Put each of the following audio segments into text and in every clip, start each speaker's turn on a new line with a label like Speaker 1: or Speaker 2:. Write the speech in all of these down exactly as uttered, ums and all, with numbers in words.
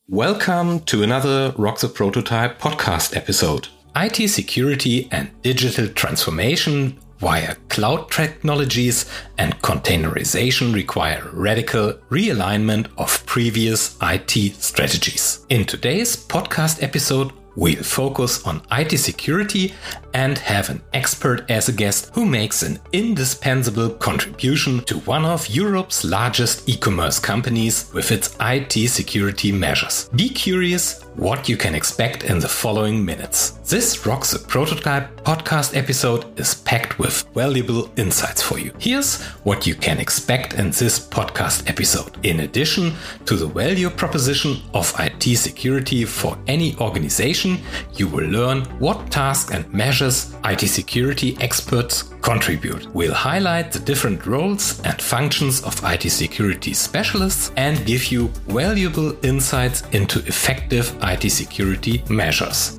Speaker 1: Welcome to another Rock the Prototype podcast episode. I T security and digital transformation via cloud technologies and containerization require radical realignment of previous I T strategies. In today's podcast episode, we'll focus on I T security and have an expert as a guest who makes an indispensable contribution to one of Europe's largest e-commerce companies with its I T security measures. Be curious what you can expect in the following minutes. This Rock the Prototype podcast episode is packed with valuable insights for you. Here's what you can expect in this podcast episode. In addition to the value proposition of I T security for any organization, you will learn what tasks and measures I T security experts contribute. We'll highlight the different roles and functions of I T security specialists and give you valuable insights into effective I T security measures.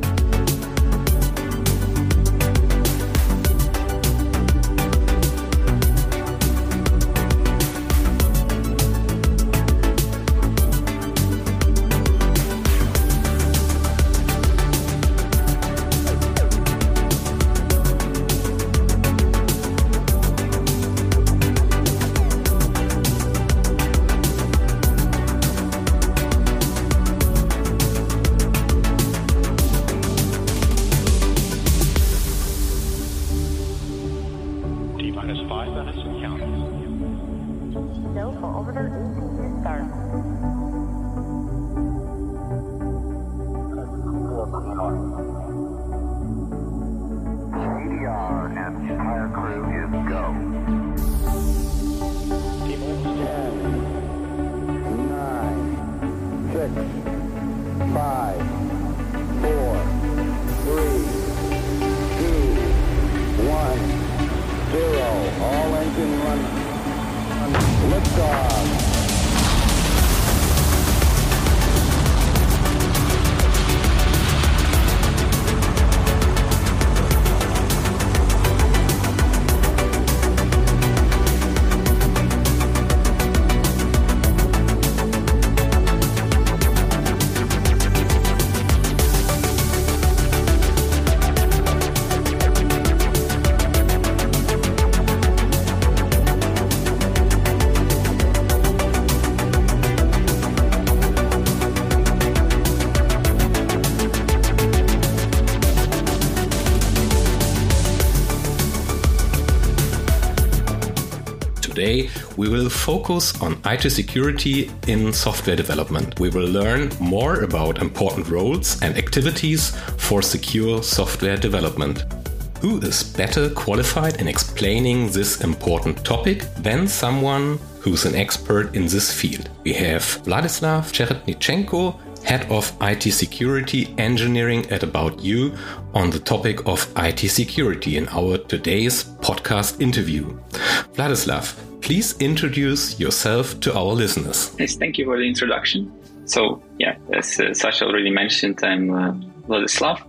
Speaker 1: Today, we will focus on I T security in software development. We will learn more about important roles and activities for secure software development. Who is better qualified in explaining this important topic than someone who's an expert in this field? We have Vladislav Cheretnichenko, Head of I T Security Engineering at About You, on the topic of I T security in our today's podcast interview. Vladislav, please introduce yourself to our listeners.
Speaker 2: Yes, thank you for the introduction. So, yeah, as uh, Sasha already mentioned, I'm uh, Vladislav,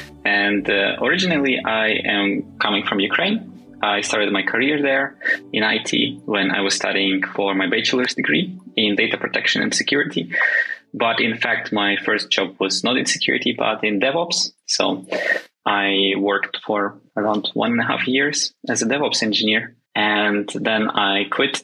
Speaker 2: and uh, originally I am coming from Ukraine. I started my career there in I T when I was studying for my bachelor's degree in data protection and security. But in fact, my first job was not in security, but in DevOps. So I worked for around one and a half years as a DevOps engineer. And then I quit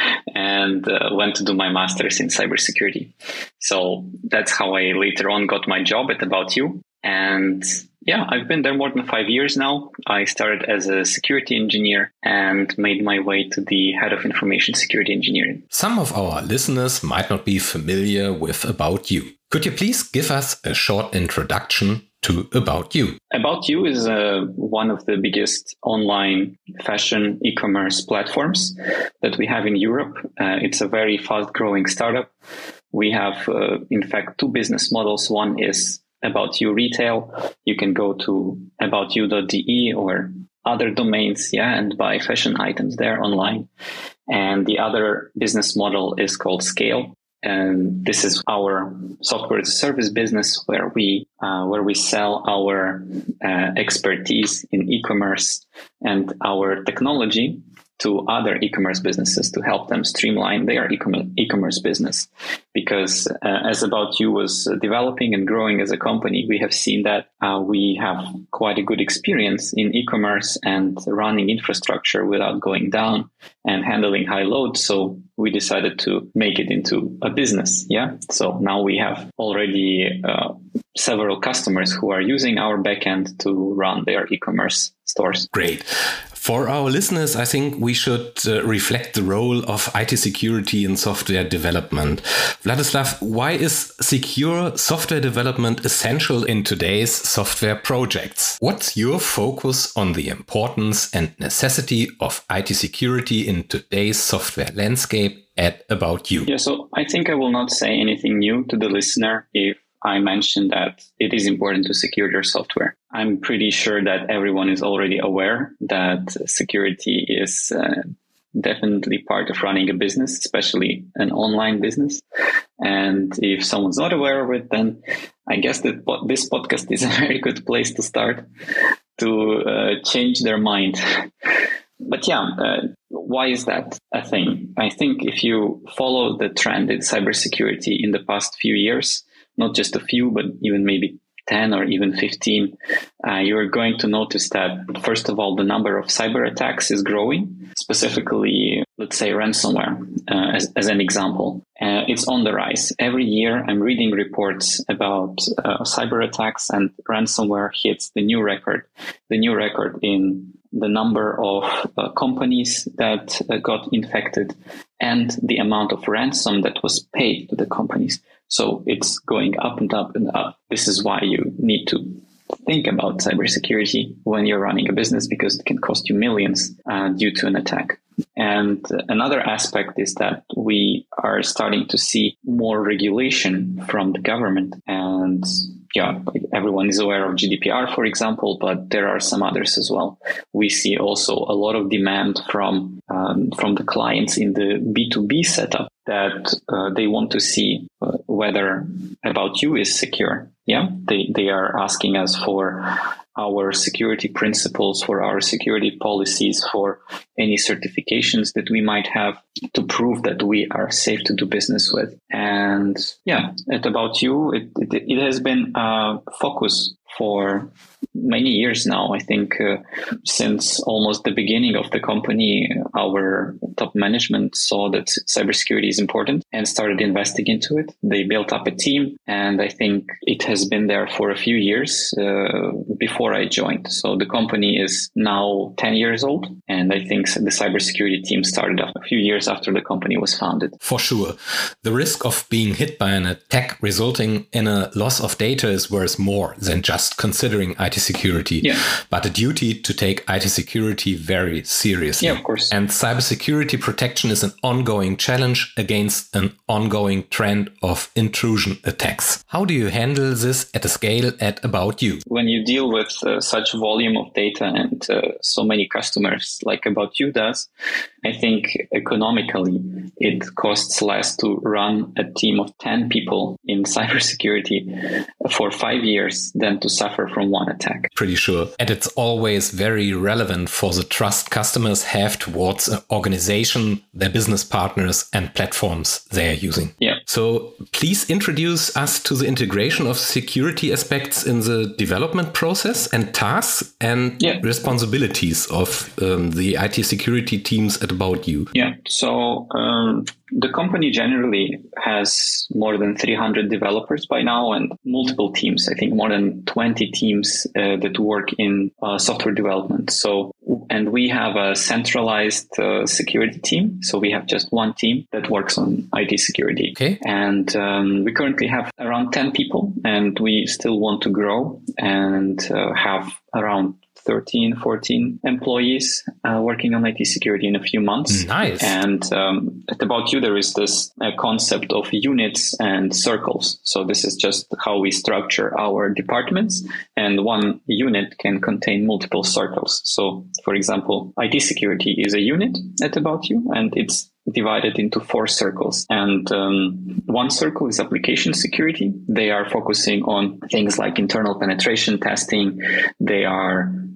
Speaker 2: and uh, went to do my master's in cybersecurity. So that's how I later on got my job at About You. And yeah, I've been there more than five years now. I started as a security engineer and made my way to the head of information security engineering.
Speaker 1: Some of our listeners might not be familiar with About You. Could you please give us a short introduction to About You?
Speaker 2: About You is uh, one of the biggest online fashion e-commerce platforms that we have in Europe. Uh, it's a very fast-growing startup. We have, uh, in fact, two business models. One is About You Retail. You can go to about you dot d e or other domains, yeah, and buy fashion items there online. And the other business model is called Scale. And this is our software as a service business where we uh, where we sell our uh, expertise in e-commerce and our technology to other e-commerce businesses to help them streamline their e-commerce business. Because uh, as About You was developing and growing as a company, we have seen that uh, we have quite a good experience in e-commerce and running infrastructure without going down and handling high load. So we decided to make it into a business. Yeah. So now we have already uh, several customers who are using our backend to run their e-commerce stores.
Speaker 1: Great. For our listeners, I think we should uh, reflect the role of I T security in software development. Vladislav, why is secure software development essential in today's software projects? What's your focus on the importance and necessity of I T security in today's software landscape at About You?
Speaker 2: Yeah, so I think I will not say anything new to the listener if I mentioned that it is important to secure your software. I'm pretty sure that everyone is already aware that security is uh, definitely part of running a business, especially an online business. And if someone's not aware of it, then I guess that this podcast is a very good place to start to uh, change their mind. But yeah, uh, why is that a thing? I think if you follow the trend in cybersecurity in the past few years, not just a few, but even maybe ten or even fifteen, uh, you're going to notice that, first of all, the number of cyber attacks is growing, specifically, let's say, ransomware, uh, as, as an example. Uh, it's on the rise. Every year, I'm reading reports about uh, cyber attacks, and ransomware hits the new record, the new record in the number of uh, companies that uh, got infected and the amount of ransom that was paid to the companies. So it's going up and up and up. This is why you need to think about cybersecurity when you're running a business, because it can cost you millions uh, due to an attack. And another aspect is that we are starting to see more regulation from the government. And yeah, everyone is aware of G D P R, for example, but there are some others as well. We see also a lot of demand from um, from the clients in the B two B setup that uh, they want to see uh, whether About You is secure. Yeah, they they are asking us for our security principles, for our security policies, for any certifications that we might have to prove that we are safe to do business with. And yeah, at About You, it, it, it has been a focus for many years now. I think uh, since almost the beginning of the company, our top management saw that cybersecurity is important and started investing into it. They built up a team, and I think it has been there for a few years uh, before I joined. So the company is now ten years old, and I think the cybersecurity team started a few years after the company was founded.
Speaker 1: For sure. The risk of being hit by an attack resulting in a loss of data is worth more than just considering I T security,
Speaker 2: yeah.
Speaker 1: but a duty to take I T security very seriously.
Speaker 2: Yeah, of course.
Speaker 1: And cybersecurity protection is an ongoing challenge against an ongoing trend of intrusion attacks. How do you handle this at a scale at About You?
Speaker 2: When you deal with uh, such volume of data and uh, so many customers like About You does, I think economically it costs less to run a team of ten people in cybersecurity for five years than to suffer from one attack.
Speaker 1: Pretty sure. And it's always very relevant for the trust customers have towards an organization, their business partners, and platforms they are using.
Speaker 2: Yeah.
Speaker 1: So please introduce us to the integration of security aspects in the development process and tasks and
Speaker 2: yeah.
Speaker 1: responsibilities of um, the I T security teams at About You.
Speaker 2: Yeah. So um, the company generally has more than three hundred developers by now and multiple teams. I think more than twenty teams uh, that work in uh, software development. So, and we have a centralized uh, security team. So we have just one team that works on I T security.
Speaker 1: Okay.
Speaker 2: And um, we currently have around ten people, and we still want to grow and uh, have around thirteen, fourteen employees uh, working on I T security in a few months.
Speaker 1: Nice.
Speaker 2: And um, at About You, there is this uh, concept of units and circles. So this is just how we structure our departments. And one unit can contain multiple circles. So, for example, I T security is a unit at About You, and it's divided into four circles. And um, one circle is application security. They are focusing on things like internal penetration testing. They are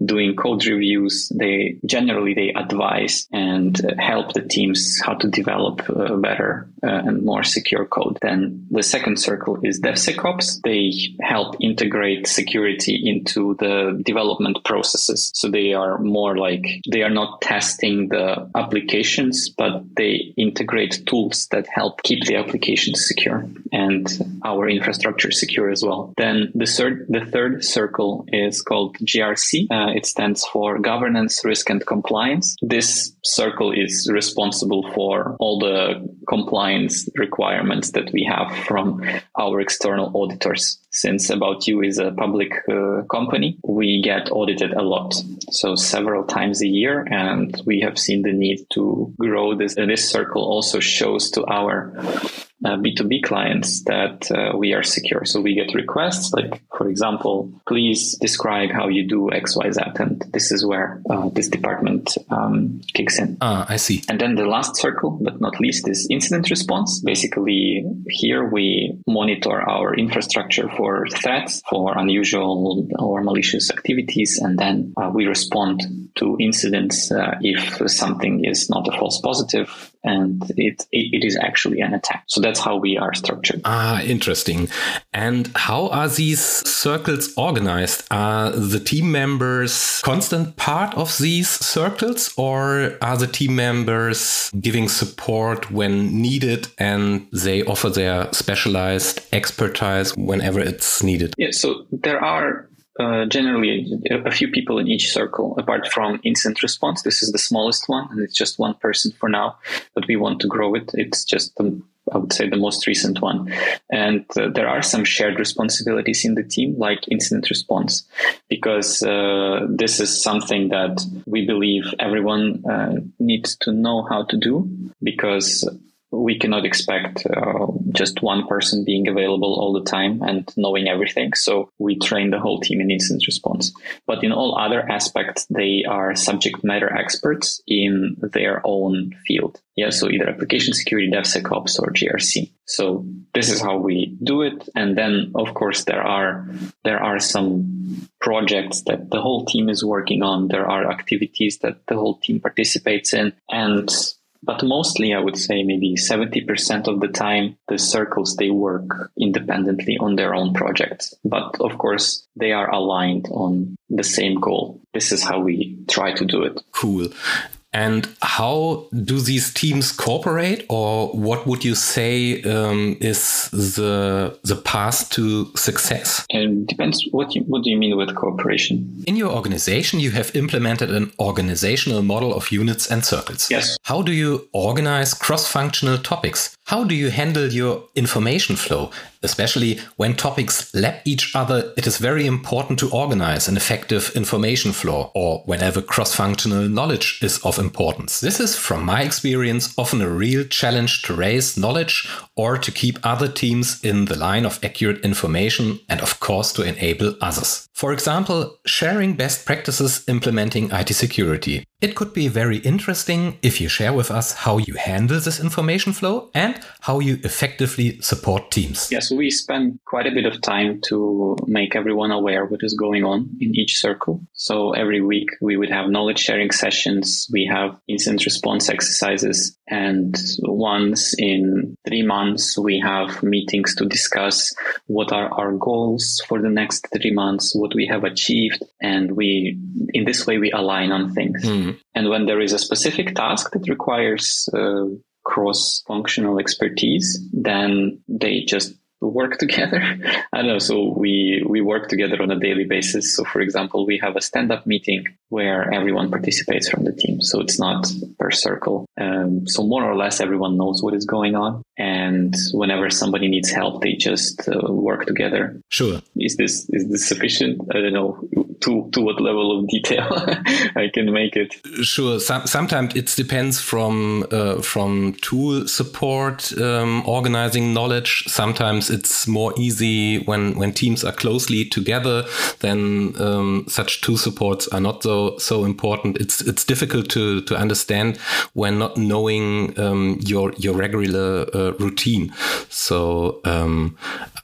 Speaker 2: doing code reviews. They generally they advise and help the teams how to develop uh, better uh, and more secure code. Then the second circle is DevSecOps. They help integrate security into the development processes. So they are more like, they are not testing the applications, but they integrate tools that help keep the applications secure and our infrastructure secure as well. Then the third, the third circle is called G R C. Uh, it stands for Governance, Risk and Compliance. This circle is responsible for all the compliance requirements that we have from our external auditors. Since About You is a public uh, company, we get audited a lot, so several times a year, and we have seen the need to grow this. And this circle also shows to our Uh, B two B clients that uh, we are secure. So we get requests like, for example, please describe how you do X Y Z. And this is where uh, this department um, kicks in.
Speaker 1: Ah, I see.
Speaker 2: And then the last circle, but not least, is incident response. Basically, here we monitor our infrastructure for threats, for unusual or malicious activities, and then uh, we respond to incidents uh, if something is not a false positive and it, it it is actually an attack. So that's how we are structured.
Speaker 1: Ah, interesting. And how are these circles organized? Are the team members constant part of these circles, or are the team members giving support when needed and they offer their specialized expertise whenever it's needed?
Speaker 2: Yeah, so there are Uh, generally a few people in each circle, apart from incident response. This is the smallest one, and it's just one person for now, but we want to grow it. It's just, the, I would say, the most recent one. And uh, there are some shared responsibilities in the team, like incident response, because uh, this is something that we believe everyone uh, needs to know how to do, because we cannot expect uh, just one person being available all the time and knowing everything. So we train the whole team in incident response. But in all other aspects, they are subject matter experts in their own field. Yeah, so either application security, DevSecOps, or G R C. So this is how we do it. And then, of course, there are there are some projects that the whole team is working on. There are activities that the whole team participates in. And But mostly, I would say maybe seventy percent of the time, the circles, they work independently on their own projects. But of course, they are aligned on the same goal. This is how we try to do it.
Speaker 1: Cool. And how do these teams cooperate, or what would you say um, is the the path to success?
Speaker 2: It depends. What you, what do you mean with cooperation?
Speaker 1: In your organization, you have implemented an organizational model of units and circles.
Speaker 2: Yes.
Speaker 1: How do you organize cross-functional topics? How do you handle your information flow? Especially when topics lap each other, it is very important to organize an effective information flow, or whenever cross-functional knowledge is of importance. This is, from my experience, often a real challenge to raise knowledge or to keep other teams in the line of accurate information, and of course to enable others. For example, sharing best practices implementing I T security. It could be very interesting if you share with us how you handle this information flow and how you effectively support teams.
Speaker 2: Yeah, so we spend quite a bit of time to make everyone aware what is going on in each circle. So every week we would have knowledge sharing sessions, we have incident response exercises, and once in three months we have meetings to discuss what are our goals for the next three months, what we have achieved, and we, in this way, we align on things. Mm. And when there is a specific task that requires uh, cross-functional expertise, then they just work together. I don't know. So we, we work together on a daily basis. So for example, we have a stand-up meeting where everyone participates from the team. So it's not per circle. Um, so more or less everyone knows what is going on. And whenever somebody needs help, they just uh, work together.
Speaker 1: Sure.
Speaker 2: Is this, is this sufficient? I don't know to, to what level of detail I can make it.
Speaker 1: Sure. Some, sometimes it depends from, uh, from tool support, um, organizing knowledge. Sometimes it's more easy when, when teams are closely together, then um, such tool supports are not so so important. It's it's difficult to to understand when not knowing um, your your regular uh, routine. So um,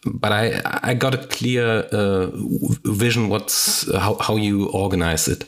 Speaker 1: but I I got a clear uh, vision what's how how you organize it.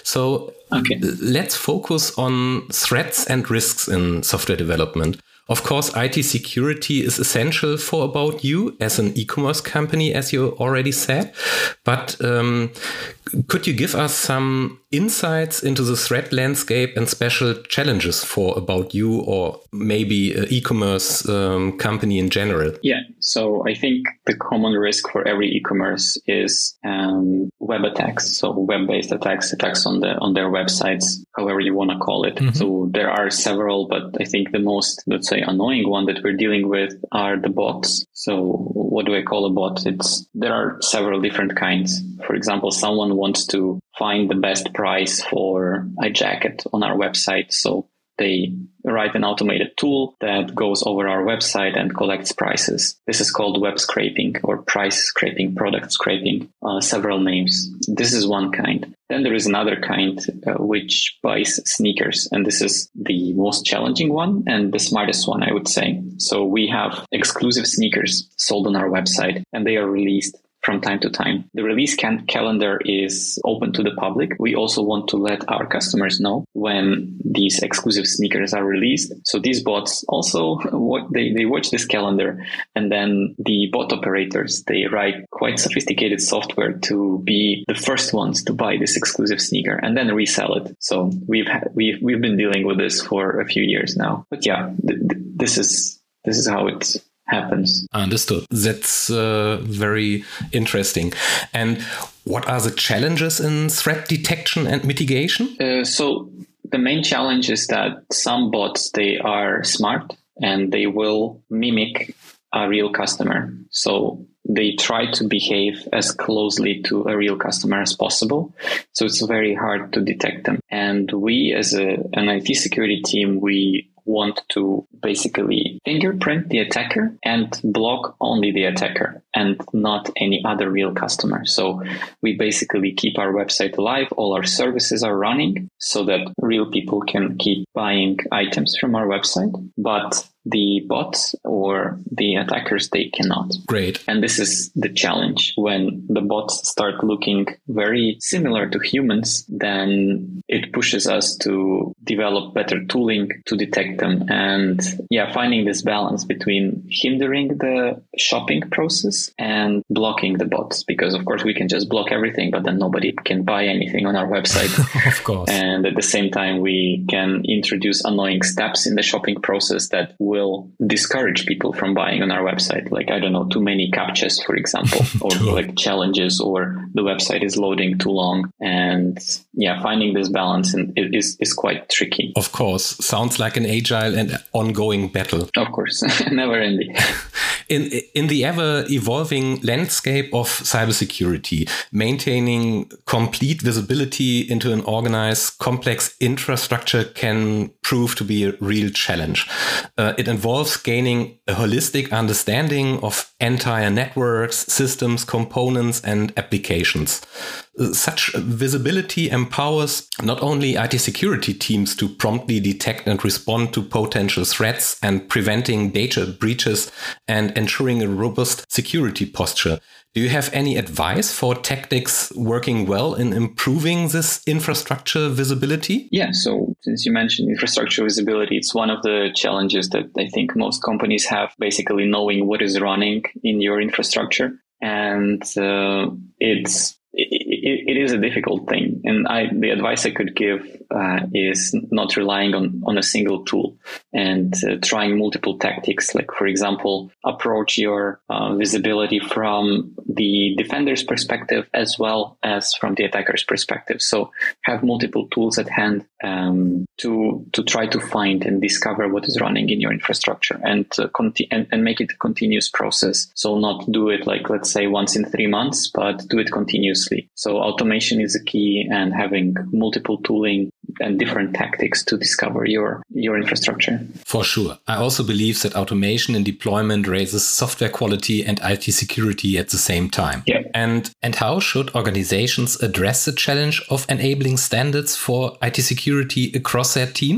Speaker 1: So okay. Let's focus on threats and risks in software development. Of course, I T security is essential for About You as an e-commerce company, as you already said. But um, could you give us some insights into the threat landscape and special challenges for About You, or maybe an e-commerce um, company in general?
Speaker 2: Yeah, so I think the common risk for every e-commerce is um, web attacks. So web-based attacks, attacks on the on their websites, however you want to call it. Mm-hmm. So there are several, but I think the most, let's say, annoying one that we're dealing with are the bots. So what do I call a bot? It's there are several different kinds. For example, someone wants to find the best price for a jacket on our website. So they write an automated tool that goes over our website and collects prices. This is called web scraping or price scraping, product scraping, uh, several names. This is one kind. Then there is another kind uh, which buys sneakers. And this is the most challenging one and the smartest one, I would say. So we have exclusive sneakers sold on our website and they are released from time to time. The release can- calendar is open to the public. We also want to let our customers know when these exclusive sneakers are released. So these bots also, what they, they watch this calendar, and then the bot operators, they write quite sophisticated software to be the first ones to buy this exclusive sneaker and then resell it. So we've had, we've, we've been dealing with this for a few years now. But yeah, th- th- this is, this is how it's happens.
Speaker 1: Understood. That's uh, very interesting. And what are the challenges in threat detection and mitigation?
Speaker 2: Uh, so the main challenge is that some bots, they are smart and they will mimic a real customer. So they try to behave as closely to a real customer as possible. So it's very hard to detect them. And we as a, an I T security team, we want to basically fingerprint the attacker and block only the attacker and not any other real customer. So we basically keep our website alive. All our services are running so that real people can keep buying items from our website. But the bots or the attackers, they cannot.
Speaker 1: Great.
Speaker 2: And this is the challenge. When the bots start looking very similar to humans, then it pushes us to develop better tooling to detect them. And yeah, finding this balance between hindering the shopping process and blocking the bots. Because of course we can just block everything, but then nobody can buy anything on our website.
Speaker 1: Of course.
Speaker 2: And at the same time, we can introduce annoying steps in the shopping process that will discourage people from buying on our website. Like, I don't know, too many captchas, for example, or like challenges, or the website is loading too long. And yeah, finding this balance is, is quite tricky.
Speaker 1: Of course. Sounds like an agile and ongoing battle.
Speaker 2: Of course. Never ending.
Speaker 1: In, in the ever evolving landscape of cybersecurity, maintaining complete visibility into an organized, complex infrastructure can prove to be a real challenge. Uh, it involves gaining a holistic understanding of entire networks, systems, components, and applications. Such visibility empowers not only I T security teams to promptly detect and respond to potential threats and preventing data breaches and ensuring a robust security posture. Do you have any advice for tactics working well in improving this infrastructure visibility?
Speaker 2: Yeah, so since you mentioned infrastructure visibility, it's one of the challenges that I think most companies have, basically knowing what is running in your infrastructure. And uh, it's It, it is a difficult thing. And I, the advice I could give uh, is not relying on, on a single tool and uh, trying multiple tactics. Like, for example, approach your uh, visibility from the defender's perspective as well as from the attacker's perspective. So have multiple tools at hand um, to to try to find and discover what is running in your infrastructure and, uh, conti- and, and make it a continuous process. So not do it like, let's say, once in three months, but do it continuously. So automation is a key, and having multiple tooling and different tactics to discover your, your infrastructure.
Speaker 1: For sure. I also believe that automation in deployment raises software quality and I T security at the same time.
Speaker 2: Yeah.
Speaker 1: And, and how should organizations address the challenge of enabling standards for I T security across their teams?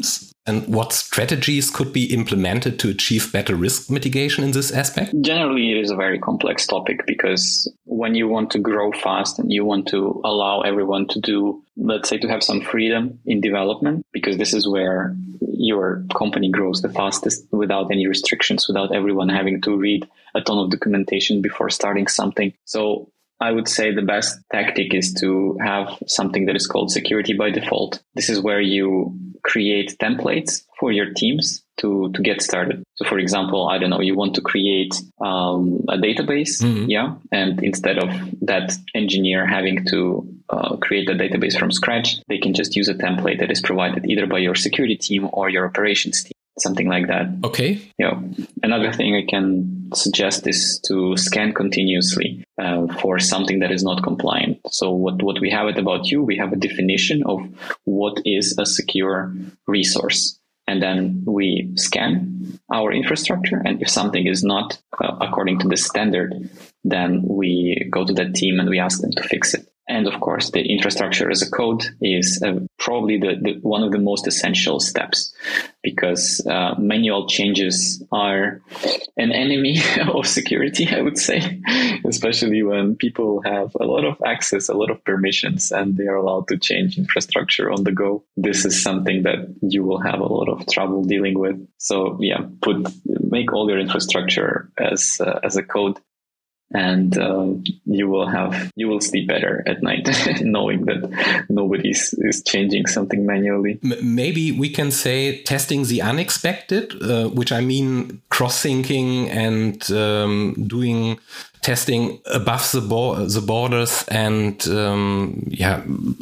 Speaker 1: And what strategies could be implemented to achieve better risk mitigation in this aspect?
Speaker 2: Generally, it is a very complex topic because when you want to grow fast and you want to allow everyone to do, let's say, to have some freedom in development, because this is where your company grows the fastest without any restrictions, without everyone having to read a ton of documentation before starting something. So I would say the best tactic is to have something that is called security by default. This is where you create templates for your teams to, to get started. So for example, I don't know, you want to create um, a database. Mm-hmm. Yeah. And instead of that engineer having to uh, create a database from scratch, they can just use a template that is provided either by your security team or your operations team. Something like that.
Speaker 1: Okay.
Speaker 2: Yeah. Another thing I can suggest is to scan continuously uh, for something that is not compliant. So what, what we have at About You, we have a definition of what is a secure resource. And then we scan our infrastructure. And if something is not uh, according to the standard, then we go to that team and we ask them to fix it. And of course, the infrastructure as a code is uh, probably the, the one of the most essential steps, because uh, manual changes are an enemy of security, I would say, especially when people have a lot of access, a lot of permissions, and they are allowed to change infrastructure on the go. This is something that you will have a lot of trouble dealing with. So yeah, put make all your infrastructure as uh, as a code. And um, you will have you will sleep better at night, knowing that nobody is changing something manually.
Speaker 1: M- maybe we can say testing the unexpected, uh, which I mean cross-syncing and um, doing testing above the, bo- the borders and um, yeah,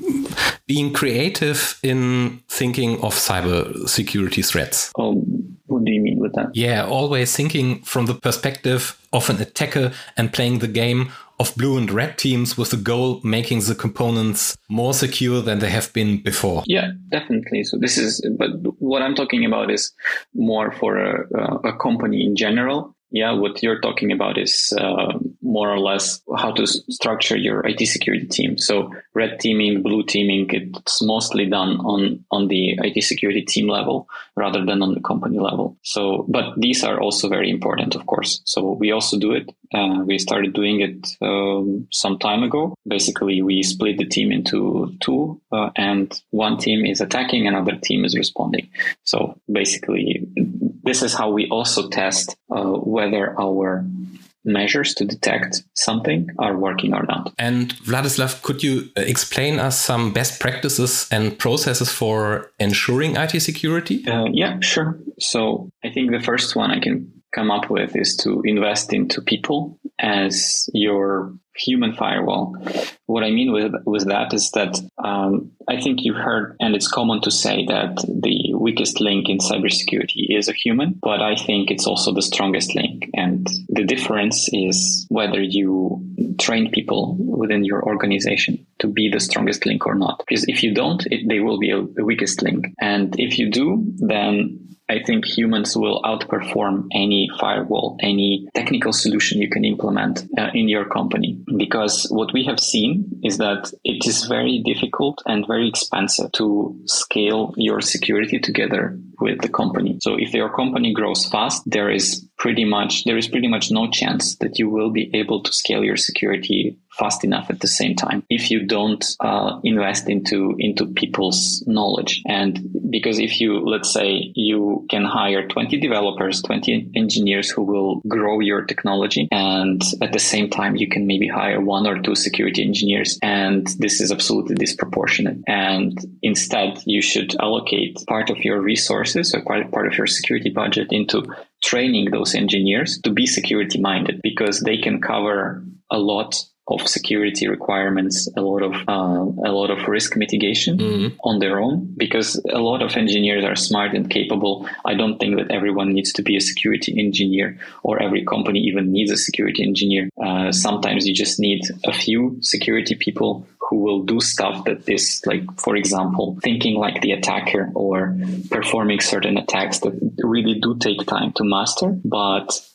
Speaker 1: being creative in thinking of cyber security threats.
Speaker 2: Um, what do you mean with that?
Speaker 1: Yeah, always thinking from the perspective of an attacker and playing the game of blue and red teams with the goal making the components more secure than they have been before.
Speaker 2: Yeah, definitely. So this is, but what I'm talking about is more for a, a company in general. Yeah, what you're talking about is uh, more or less how to s- structure your I T security team. So red teaming, blue teaming, it's mostly done on, on the I T security team level rather than on the company level. So, but these are also very important, of course. So we also do it. Uh, we started doing it um, some time ago. Basically, we split the team into two, uh, and one team is attacking, another team is responding. So basically, this is how we also test uh, whether our measures to detect something are working or not.
Speaker 1: And Vladislav, could you explain us some best practices and processes for ensuring I T security?
Speaker 2: Uh, yeah, sure. So I think the first one I can come up with is to invest into people as your human firewall. What I mean with with that is that um, I think you've heard, and it's common to say that the weakest link in cybersecurity is a human, but I think it's also the strongest link. And the difference is whether you train people within your organization to be the strongest link or not. Because if you don't, it, they will be a, the weakest link. And if you do, then I think humans will outperform any firewall, any technical solution you can implement uh, in your company. Because what we have seen is that it is very difficult and very expensive to scale your security together with the company. So if your company grows fast, there is pretty much there is pretty much no chance that you will be able to scale your security fast enough at the same time if you don't uh, invest into into people's knowledge. And because if you, let's say, you can hire twenty developers, twenty engineers who will grow your technology, and at the same time you can maybe hire one or two security engineers, and this is absolutely disproportionate. And instead you should allocate part of your resources or part, part of your security budget into training those engineers to be security minded, because they can cover a lot of security requirements, a lot of uh, a lot of risk mitigation mm-hmm. on their own, because a lot of engineers are smart and capable. I don't think that everyone needs to be a security engineer, or every company even needs a security engineer. Uh, sometimes you just need a few security people who will do stuff that is, like, for example, thinking like the attacker or performing certain attacks that really do take time to master, but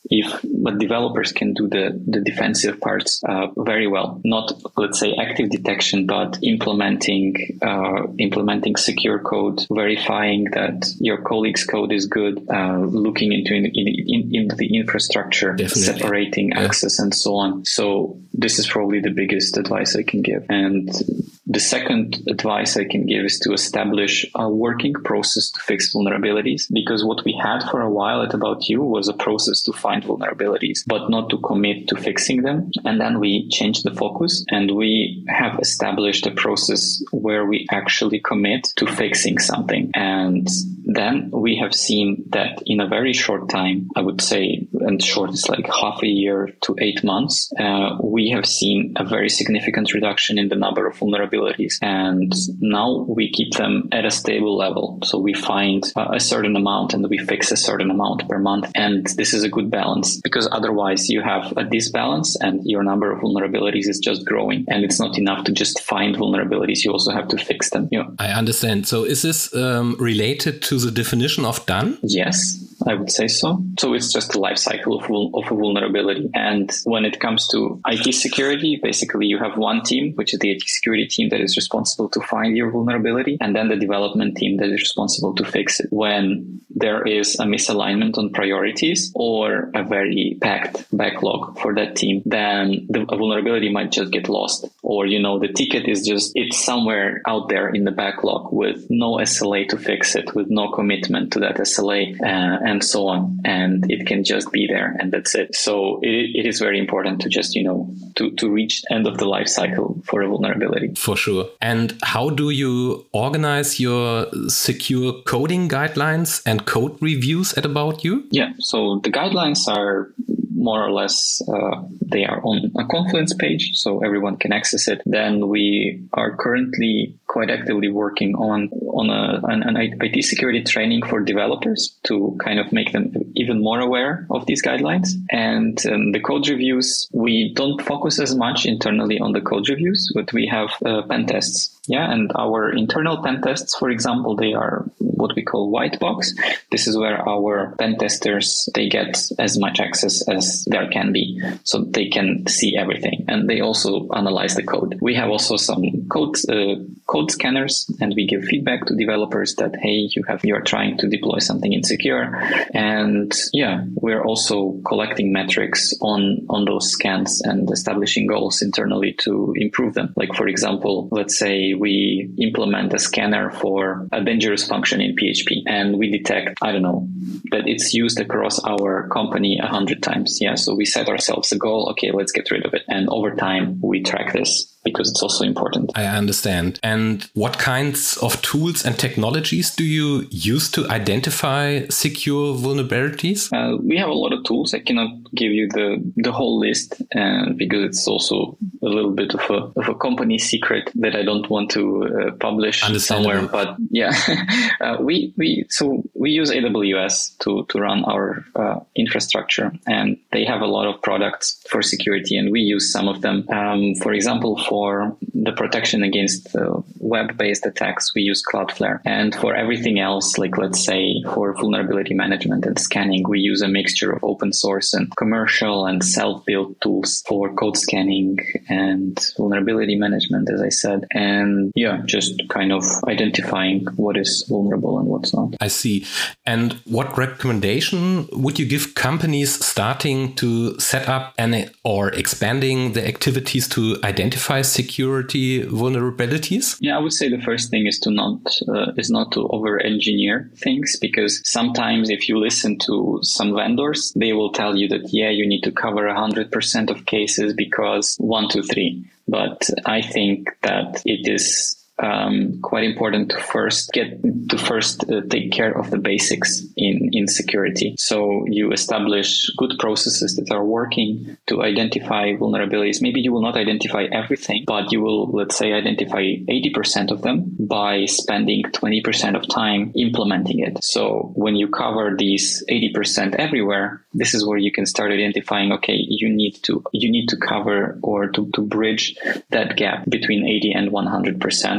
Speaker 2: if but developers can do the, the defensive parts uh, very well. Not, let's say, active detection, but implementing uh, implementing secure code, verifying that your colleague's code is good, uh, looking into in, in, into the infrastructure,
Speaker 1: Definitely.
Speaker 2: separating
Speaker 1: yeah.
Speaker 2: access and so on. So this is probably the biggest advice I can give. And the second advice I can give is to establish a working process to fix vulnerabilities, because what we had for a while at About You was a process to find vulnerabilities, but not to commit to fixing them. And then we changed the focus and we have established a process where we actually commit to fixing something. And then we have seen that in a very short time, I would say, and short is like half a year to eight months, uh, we have seen a very significant reduction in the number of vulnerabilities. And now we keep them at a stable level. So we find a certain amount and we fix a certain amount per month. And this is a good balance, because otherwise you have a disbalance and your number of vulnerabilities is just growing. And it's not enough to just find vulnerabilities. You also have to fix them. You know?
Speaker 1: I understand. So is this um, related to the definition of done?
Speaker 2: Yes, I would say so. So it's just the life cycle of, of a vulnerability. And when it comes to I T security, basically you have one team, which is the I T security team that is responsible to find your vulnerability, and then the development team that is responsible to fix it. When there is a misalignment on priorities or a very packed backlog for that team, then the vulnerability might just get lost. Or, you know, the ticket is just, it's somewhere out there in the backlog with no S L A to fix it, with no commitment to that S L A, uh, and so on. And it can just be there and that's it. So it, it is very important to just, you know, to, to reach the end of the life cycle for a vulnerability.
Speaker 1: For sure. And how do you organize your secure coding guidelines and code reviews at About You?
Speaker 2: Yeah, so the guidelines are more or less, uh, they are on a Confluence page, so everyone can access it. Then we are currently quite actively working on on a, an, an I T security training for developers to kind of make them even more aware of these guidelines. And um, the code reviews, we don't focus as much internally on the code reviews, but we have uh, pen tests. Yeah, and our internal pen tests, for example, they are what we call white box. This is where our pen testers, they get as much access as there can be. So they can see everything and they also analyze the code. We have also some code, uh, code scanners, and we give feedback to developers that, hey, you have, you're trying to deploy something insecure. And yeah, we're also collecting metrics on, on those scans and establishing goals internally to improve them. Like, for example, let's say we implement a scanner for a dangerous function in P H P and we detect, I don't know, that it's used across our company a hundred times. Yeah. So we set ourselves a goal. Okay, let's get rid of it. And over time we track this, because it's also important.
Speaker 1: I understand. And what kinds of tools and technologies do you use to identify secure vulnerabilities?
Speaker 2: Uh, we have a lot of tools. I cannot give you the, the whole list uh, because it's also a little bit of a, of a company secret that I don't want to uh, publish somewhere. But yeah, uh, we, we, so we use A W S to, to run our uh, infrastructure, and they have a lot of products for security, and we use some of them. Um, for example, for For the protection against uh, web-based attacks, we use Cloudflare. And for everything else, like let's say for vulnerability management and scanning, we use a mixture of open source and commercial and self-built tools for code scanning and vulnerability management, as I said. And yeah, just kind of identifying what is vulnerable and what's not.
Speaker 1: I see. And what recommendation would you give companies starting to set up and or expanding the activities to identify security vulnerabilities?
Speaker 2: Yeah, I would say the first thing is to not uh, is not to over-engineer things, because sometimes if you listen to some vendors, they will tell you that, yeah, you need to cover one hundred percent of cases because one, two, three. But I think that it is Um, quite important to first get to first uh, take care of the basics in, in security. So you establish good processes that are working to identify vulnerabilities. Maybe you will not identify everything, but you will, let's say, identify eighty percent of them by spending twenty percent of time implementing it. So when you cover these eighty percent everywhere, this is where you can start identifying, okay, you need to, you need to cover or to, to bridge that gap between eighty and one hundred percent.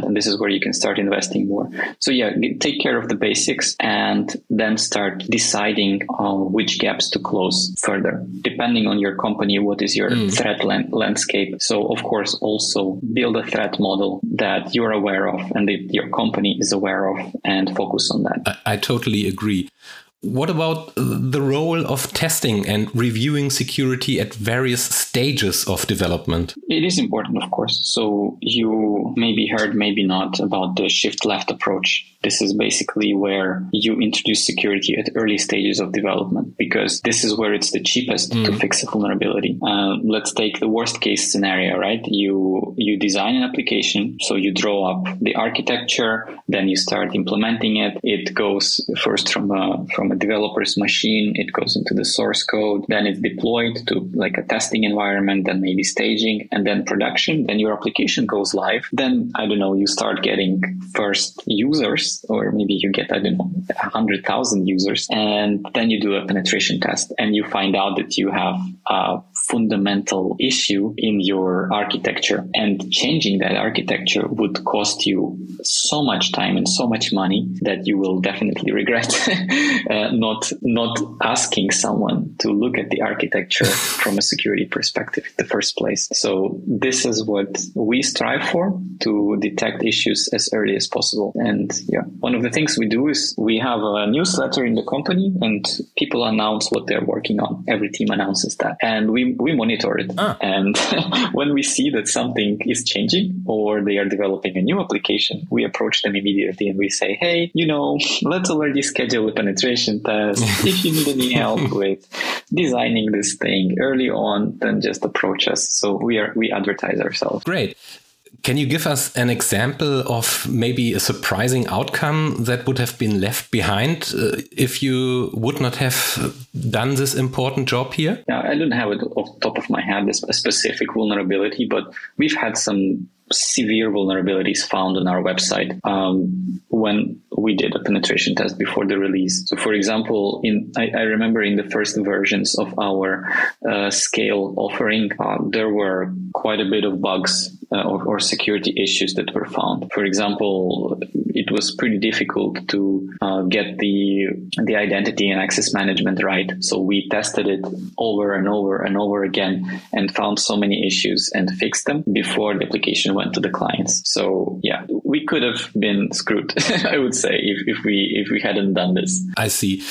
Speaker 2: and this is where you can start investing more. So yeah, take care of the basics and then start deciding on which gaps to close further, depending on your company. What is your mm. threat lan- landscape? So of course, also build a threat model that you're aware of and that your company is aware of, and focus on that.
Speaker 1: I, I totally agree. What about the role of testing and reviewing security at various stages of development?
Speaker 2: It is important, of course. So you maybe heard, maybe not, about the shift left approach. This is basically where you introduce security at early stages of development, because this is where it's the cheapest mm. to fix a vulnerability. Uh, let's take the worst case scenario, right? You you design an application, so you draw up the architecture, then you start implementing it. It goes first from a, from a developer's machine, it goes into the source code, then it's deployed to like a testing environment, then maybe staging, and then production. Then your application goes live. Then, I don't know, you start getting first users, or maybe you get, I don't know, one hundred thousand users. And then you do a penetration test and you find out that you have a fundamental issue in your architecture. And changing that architecture would cost you so much time and so much money that you will definitely regret uh, not not asking someone to look at the architecture from a security perspective in the first place. So this is what we strive for, to detect issues as early as possible. And yeah, one of the things we do is we have a newsletter in the company and people announce what they're working on. Every team announces that. And we, we monitor it. Ah. And when we see that something is changing or they are developing a new application, we approach them immediately and we say, hey, you know, let's already schedule a penetration test. If you need any help with designing this thing early on, then just approach us. So we are we advertise ourselves.
Speaker 1: Great. Can you give us an example of maybe a surprising outcome that would have been left behind uh, if you would not have done this important job here?
Speaker 2: Yeah, I don't have it off the top of my head, a specific vulnerability, but we've had some severe vulnerabilities found on our website um, when we did a penetration test before the release. So, for example, in I, I remember in the first versions of our uh, Scale offering, uh, there were quite a bit of bugs uh, or, or security issues that were found. For example, it was pretty difficult to uh, get the the identity and access management right. So we tested it over and over and over again and found so many issues and fixed them before the application went to the clients. So yeah, we could have been screwed, I would say, if, if we if we hadn't done this.
Speaker 1: I see.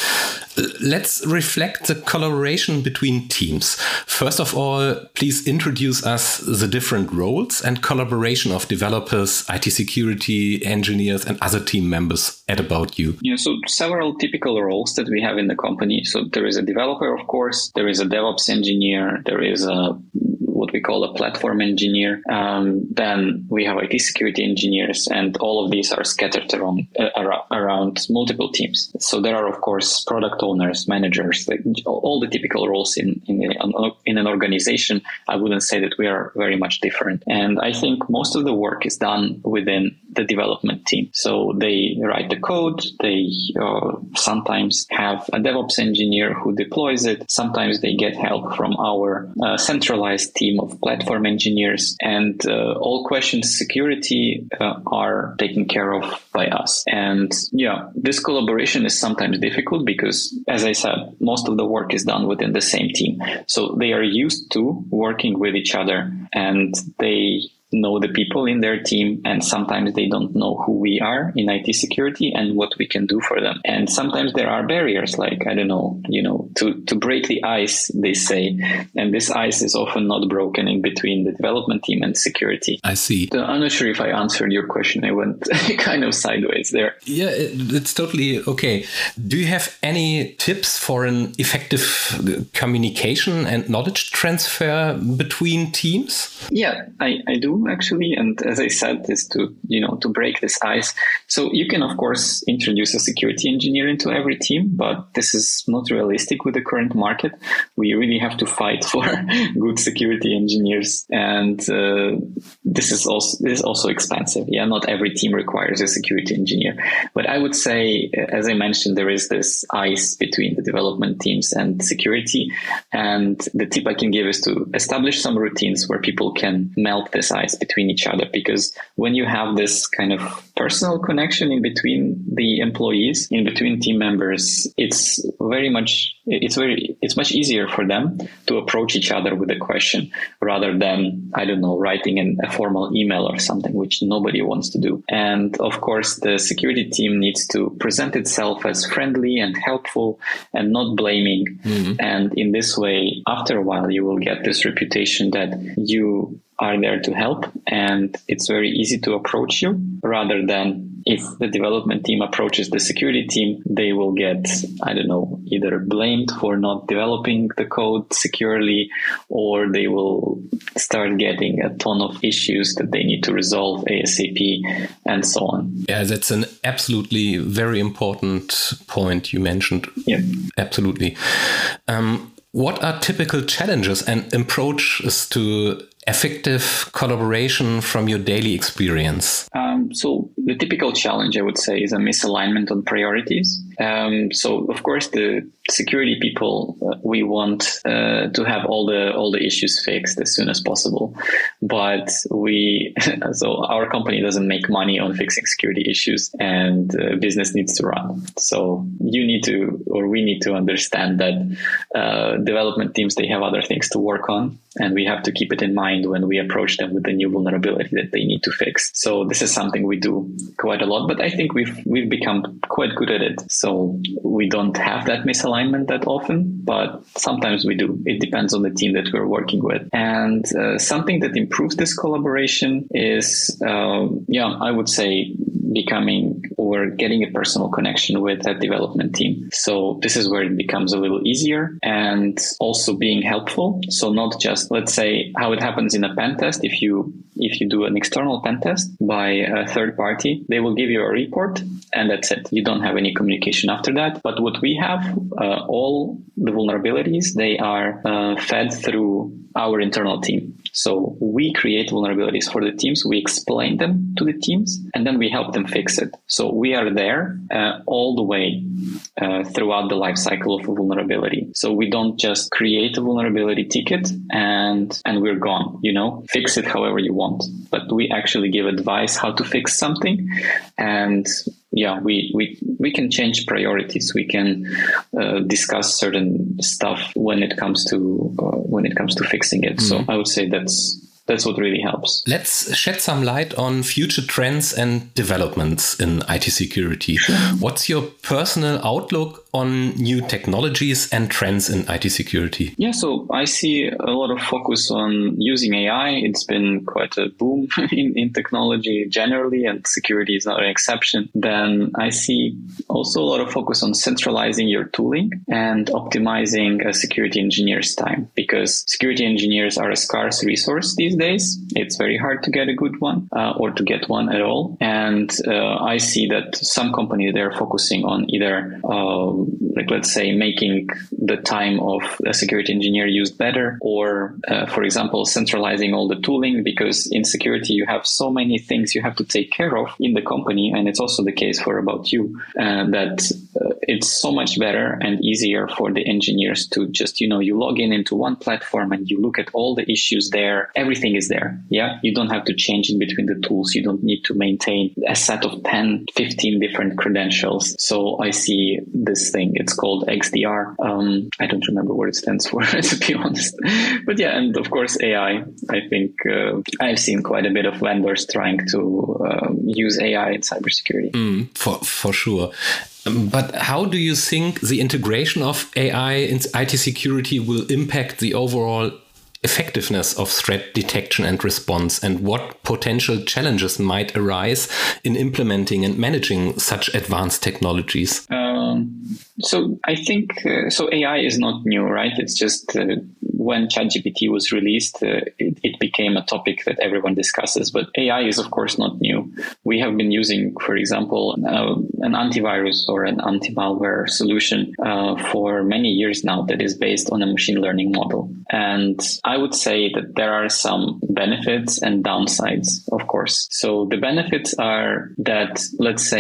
Speaker 1: Let's reflect the collaboration between teams. First of all, please introduce us the different roles and collaboration of developers, I T security engineers, and other team members at About You.
Speaker 2: Yeah, so several typical roles that we have in the company. So there is a developer, of course, there is a DevOps engineer, there is a what we call a platform engineer. Um, then we have I T security engineers, and all of these are scattered around, uh, around multiple teams. So there are, of course, product owners, managers, like all the typical roles in, in, in an organization. I wouldn't say that we are very much different. And I think most of the work is done within the development team. So they write the code. They uh, sometimes have a DevOps engineer who deploys it. Sometimes they get help from our uh, centralized team of platform engineers, and uh, all questions security uh, are taken care of by us. And yeah, this collaboration is sometimes difficult because, as I said, most of the work is done within the same team. So they are used to working with each other, and they know the people in their team, and sometimes they don't know who we are in I T security and what we can do for them. And sometimes there are barriers, like, I don't know, you know, to, to break the ice, they say, and this ice is often not broken in between the development team and security.
Speaker 1: I see.
Speaker 2: So I'm not sure if I answered your question. I went kind of sideways there.
Speaker 1: Yeah, it's totally okay. Do you have any tips for an effective communication and knowledge transfer between teams?
Speaker 2: Yeah, I, I do. Actually, and as I said, is to you know to break this ice. So you can of course introduce a security engineer into every team, but this is not realistic with the current market. We really have to fight for good security engineers, and uh, this is also this is also expensive. Yeah, not every team requires a security engineer, but I would say, as I mentioned, there is this ice between the development teams and security, and the tip I can give is to establish some routines where people can melt this ice nice between each other, because when you have this kind of personal connection in between the employees, in between team members, it's very much, it's very, it's much easier for them to approach each other with a question rather than, I don't know, writing an, a formal email or something, which nobody wants to do. And of course, the security team needs to present itself as friendly and helpful and not blaming. Mm-hmm. And in this way, after a while, you will get this reputation that you are there to help, and it's very easy to approach you, rather than if the development team approaches the security team, they will get, I don't know, either blamed for not developing the code securely, or they will start getting a ton of issues that they need to resolve ASAP, and so on.
Speaker 1: Yeah, that's an absolutely very important point you mentioned.
Speaker 2: Yeah,
Speaker 1: absolutely. Um, what are typical challenges and approaches to effective collaboration from your daily experience?
Speaker 2: Um, so the typical challenge, I would say, is a misalignment on priorities. Um, so of course, the security people, uh, we want uh, to have all the all the issues fixed as soon as possible. But we, so our company doesn't make money on fixing security issues, and uh, business needs to run. So you need to, or we need to understand that uh, development teams, they have other things to work on, and we have to keep it in mind when we approach them with the new vulnerability that they need to fix. So this is something we do quite a lot, but I think we've we've become quite good at it. So we don't have that misalignment that often, but sometimes we do. It depends on the team that we're working with. And uh, something that improves this collaboration is, uh, yeah, I would say becoming or getting a personal connection with that development team. So this is where it becomes a little easier, and also being helpful. So not just, let's say, how it happens in a pen test. If you if you do an external pen test by a third party, they will give you a report, and that's it. You don't have any communication after that. But what we have, uh, all the vulnerabilities, they are uh, fed through our internal team. So we create vulnerabilities for the teams, we explain them to the teams, and then we help them fix it. So we are there uh, all the way uh, throughout the life cycle of a vulnerability. So we don't just create a vulnerability ticket and and we're gone, you know, fix it however you want. But we actually give advice how to fix something, and yeah, we, we, we can change priorities. We can uh, discuss certain stuff when it comes to uh, when it comes to fixing it. Mm. So I would say that's that's what really helps.
Speaker 1: Let's shed some light on future trends and developments in I T security.
Speaker 2: Sure.
Speaker 1: What's your personal outlook on new technologies and trends in I T security?
Speaker 2: Yeah, so I see a lot of focus on using A I. It's been quite a boom in, in technology generally, and security is not an exception. Then I see also a lot of focus on centralizing your tooling and optimizing a security engineer's time, because security engineers are a scarce resource these days. It's very hard to get a good one uh, or to get one at all. And uh, I see that some companies, they're focusing on either uh, like, let's say, making the time of a security engineer used better, or, uh, for example, centralizing all the tooling, because in security, you have so many things you have to take care of in the company. And it's also the case for About You, uh, that uh, it's so much better and easier for the engineers to just, you know, you log in into one platform and you look at all the issues there. Everything is there. Yeah. You don't have to change in between the tools. You don't need to maintain a set of ten, fifteen different credentials. So I see this thing. It's called X D R. Um, I don't remember what it stands for, to be honest. But yeah, and of course, A I. I think uh, I've seen quite a bit of vendors trying to uh, use A I in cybersecurity.
Speaker 1: Mm, for, for sure. But how do you think the integration of A I in I T security will impact the overall effectiveness of threat detection and response, and what potential challenges might arise in implementing and managing such advanced technologies?
Speaker 2: Um, so I think, uh, so A I is not new, right? It's just uh, when ChatGPT was released, uh, it, it became a topic that everyone discusses. But A I is, of course, not new. We have been using, for example, uh, an antivirus or an anti-malware solution uh, for many years now that is based on a machine learning model. And I would say that there are some benefits and downsides, of course. So the benefits are that, let's say,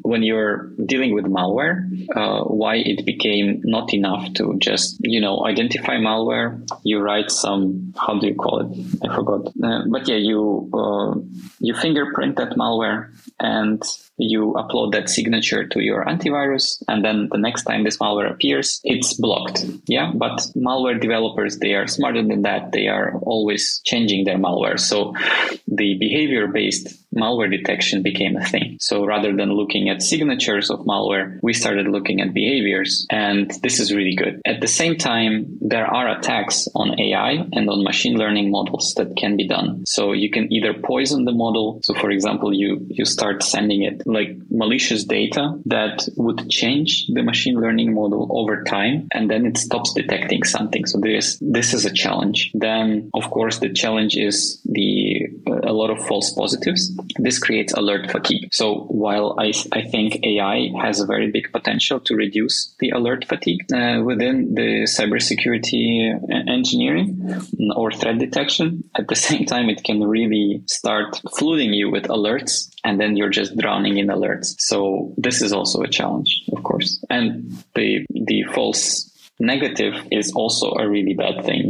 Speaker 2: when you're dealing with malware, uh, why it became not enough to just, you know, identify malware. You write some, how do you call it? I forgot. Uh, but yeah, you, uh, you fingerprint that malware and you upload that signature to your antivirus, and then the next time this malware appears, it's blocked. Yeah, but malware developers, they are smarter than that. They are always changing their malware. So the behavior-based malware detection became a thing. So rather than looking at signatures of malware, we started looking at behaviors, and this is really good. At the same time, there are attacks on A I and on machine learning models that can be done. So you can either poison the model. So for example, you, you start sending it like malicious data that would change the machine learning model over time, and then it stops detecting something. So this, this is a challenge. Then, of course, the challenge is the a lot of false positives. This creates alert fatigue. So while I, I think A I has a very big potential to reduce the alert fatigue uh, within the cybersecurity engineering or threat detection, at the same time, it can really start flooding you with alerts, and then you're just drowning in alerts. So this is also a challenge, of course. And the the false negative is also a really bad thing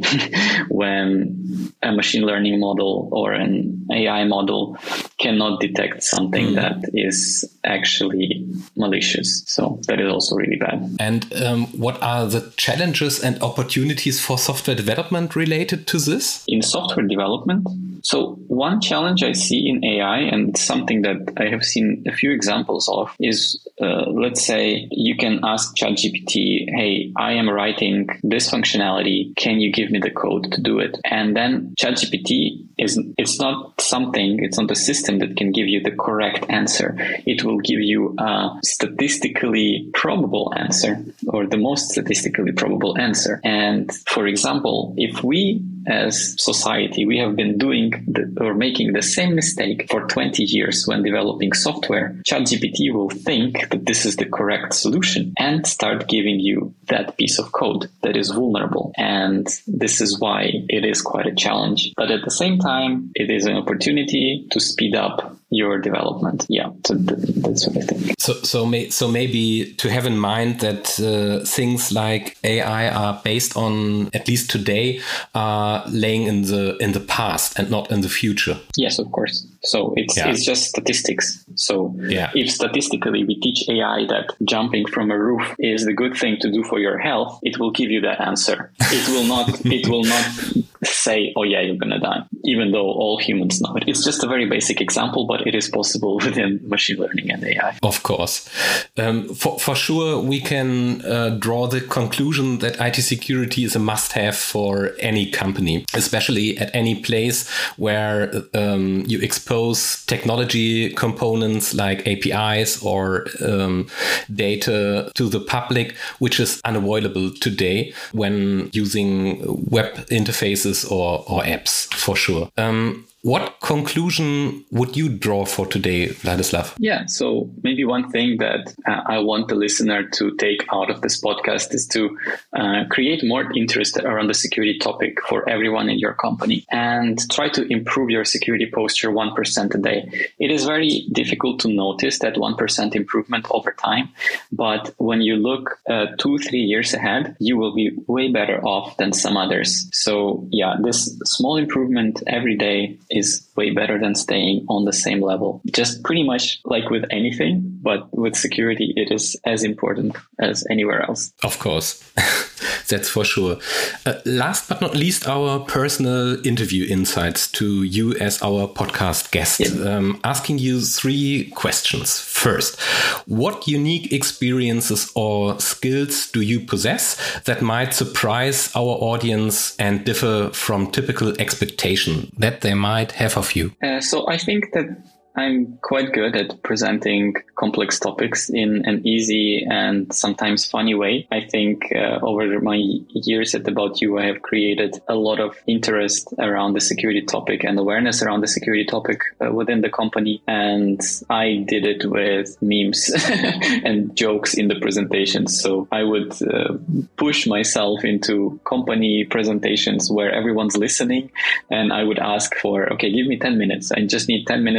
Speaker 2: when a machine learning model or an A I model cannot detect something mm. that is actually malicious. So that is also really bad.
Speaker 1: And um, what are the challenges and opportunities for software development related to this?
Speaker 2: In software development, so one challenge I see in A I, and something that I have seen a few examples of, is uh, let's say you can ask ChatGPT, hey, I am writing this functionality. Can you give me the code to do it? And then ChatGPT is, it's not something, it's not a system that can give you the correct answer. It will give you a statistically probable answer, or the most statistically probable answer. And for example, if we as society, we have been doing the, or making the same mistake for twenty years when developing software, ChatGPT will think that this is the correct solution and start giving you that piece of code that is vulnerable. And this is why it is quite a challenge. But at the same time, it is an opportunity to speed up your development. Yeah, so th- that's what I think.
Speaker 1: So, so, may, so maybe to have in mind that uh, things like A I are based on, at least today, are laying in the in the past and not in the future.
Speaker 2: Yes, of course. So it's yeah. it's just statistics. So
Speaker 1: yeah.
Speaker 2: if statistically we teach A I that jumping from a roof is the good thing to do for your health, it will give you that answer. It will not. It will not say, "Oh yeah, you're gonna die," even though all humans know it. It's just a very basic example, but it is possible within machine learning and A I.
Speaker 1: Of course, um, for for sure, we can uh, draw the conclusion that I T security is a must-have for any company, especially at any place where um, you expose technology components like A P Is or um, data to the public, which is unavoidable today when using web interfaces or, or apps, for sure. Um, What conclusion would you draw for today, Vladislav?
Speaker 2: Yeah, so maybe one thing that uh, I want the listener to take out of this podcast is to uh, create more interest around the security topic for everyone in your company and try to improve your security posture one percent a day. It is very difficult to notice that one percent improvement over time, but when you look uh, two, three years ahead, you will be way better off than some others. So yeah, this small improvement every day is way better than staying on the same level. Just pretty much like with anything, but with security, it is as important as anywhere else.
Speaker 1: Of course. That's for sure. Uh, last but not least, our personal interview insights to you as our podcast guest.
Speaker 2: Yeah.
Speaker 1: Um, asking you three questions. First, what unique experiences or skills do you possess that might surprise our audience and differ from typical expectation that they might have of you?
Speaker 2: Uh, so I think that I'm quite good at presenting complex topics in an easy and sometimes funny way. I think uh, over my years at About You, I have created a lot of interest around the security topic and awareness around the security topic uh, within the company. And I did it with memes and jokes in the presentations. So I would uh, push myself into company presentations where everyone's listening. And I would ask for, okay, give me ten minutes. I just need ten minutes of, of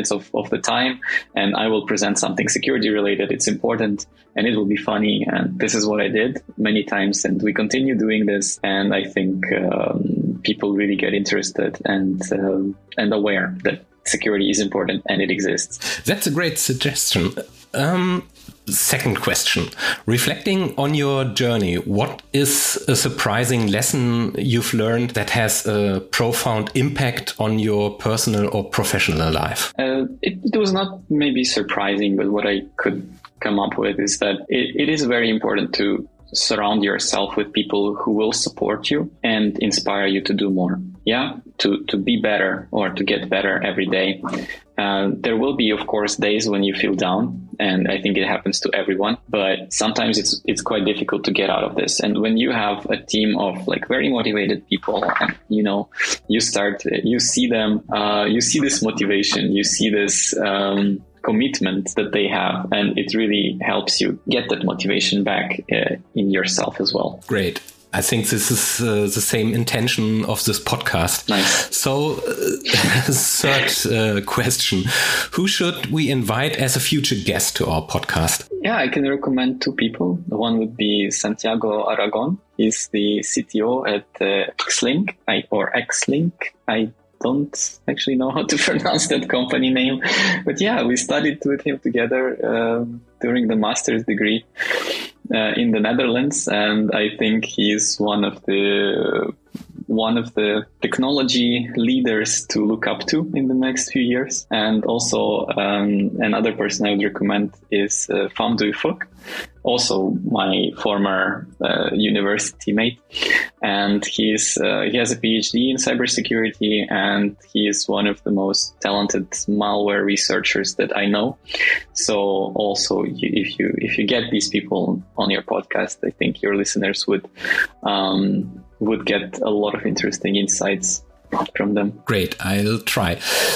Speaker 2: of the time, and I will present something security related. It's important and it will be funny. And this is what I did many times. And we continue doing this. And I think um, people really get interested and um, and aware that security is important and it exists.
Speaker 1: That's a great suggestion. Um, second question. Reflecting on your journey, what is a surprising lesson you've learned that has a profound impact on your personal or professional life?
Speaker 2: Uh, it, it was not maybe surprising, but what I could come up with is that it, it is very important to surround yourself with people who will support you and inspire you to do more. Yeah, to, to be better or to get better every day. Uh, there will be, of course, days when you feel down, and I think it happens to everyone. But sometimes it's it's quite difficult to get out of this. And when you have a team of like very motivated people, and you know, you start, you see them, uh, you see this motivation, you see this um, commitment that they have, and it really helps you get that motivation back uh, in yourself as well.
Speaker 1: Great. I think this is uh, the same intention of this podcast.
Speaker 2: Nice.
Speaker 1: So, uh, third uh, question. Who should we invite as a future guest to our podcast?
Speaker 2: Yeah, I can recommend two people. The one would be Santiago Aragon. He's the C T O at uh, Xlink, I, or Xlink. I don't actually know how to pronounce that company name. But yeah, we studied with him together uh, during the master's degree. Uh, in the Netherlands, and I think he's one of the one of the technology leaders to look up to in the next few years. And also um, another person I would recommend is uh, Pham Duy Phuc, also my former uh, university mate, and he's uh, he has a PhD in cybersecurity, and he is one of the most talented malware researchers that I know. So also, if you if you get these people on your podcast, I think your listeners would um, would get a lot of interesting insights from them.
Speaker 1: Great, I'll try.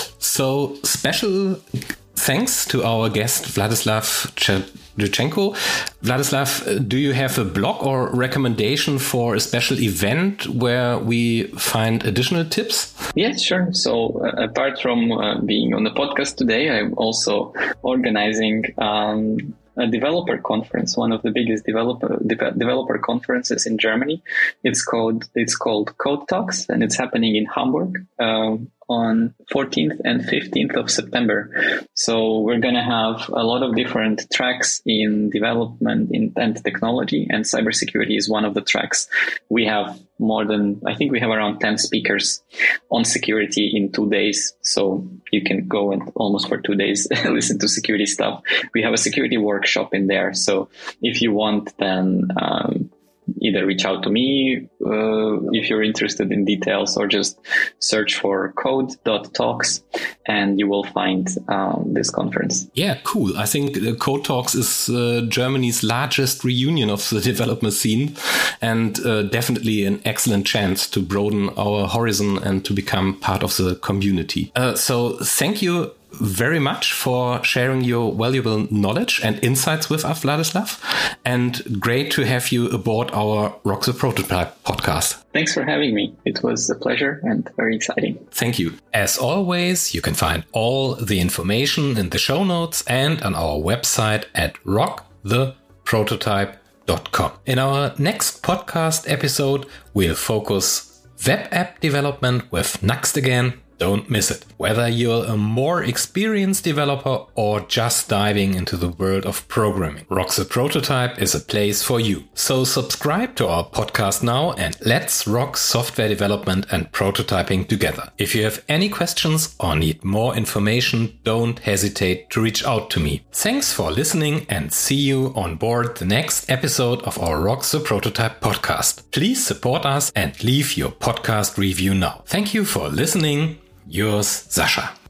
Speaker 1: So special thanks to our guest Vladislav Chevchenko. Vladislav, do you have a blog or recommendation for a special event where we find additional tips?
Speaker 2: Yes, sure. So uh, apart from uh, being on the podcast today, I'm also organizing um, a developer conference, one of the biggest developer de- developer conferences in Germany. It's called it's called Code Talks, and it's happening in Hamburg um, on fourteenth and fifteenth of September. So we're going to have a lot of different tracks in development in, and technology, and cybersecurity is one of the tracks. We have more than, I think we have around ten speakers on security in two days. So you can go and almost for two days listen to security stuff. We have a security workshop in there. So if you want, then um, either reach out to me uh, if you're interested in details, or just search for code dot talks and you will find um, this conference.
Speaker 1: Yeah, cool. I think uh, Code Talks is uh, Germany's largest reunion of the development scene, and uh, definitely an excellent chance to broaden our horizon and to become part of the community. Uh, so thank you very much for sharing your valuable knowledge and insights with us, Vladislav. And great to have you aboard our Rock the Prototype podcast.
Speaker 2: Thanks for having me. It was a pleasure and very exciting.
Speaker 1: Thank you. As always, you can find all the information in the show notes and on our website at rock the prototype dot com. In our next podcast episode, we'll focus web app development with Nuxt again. Don't miss it. Whether you're a more experienced developer or just diving into the world of programming, Rock the Prototype is a place for you. So subscribe to our podcast now and let's rock software development and prototyping together. If you have any questions or need more information, don't hesitate to reach out to me. Thanks for listening and see you on board the next episode of our Rock the Prototype podcast. Please support us and leave your podcast review now. Thank you for listening. Yours, Sascha.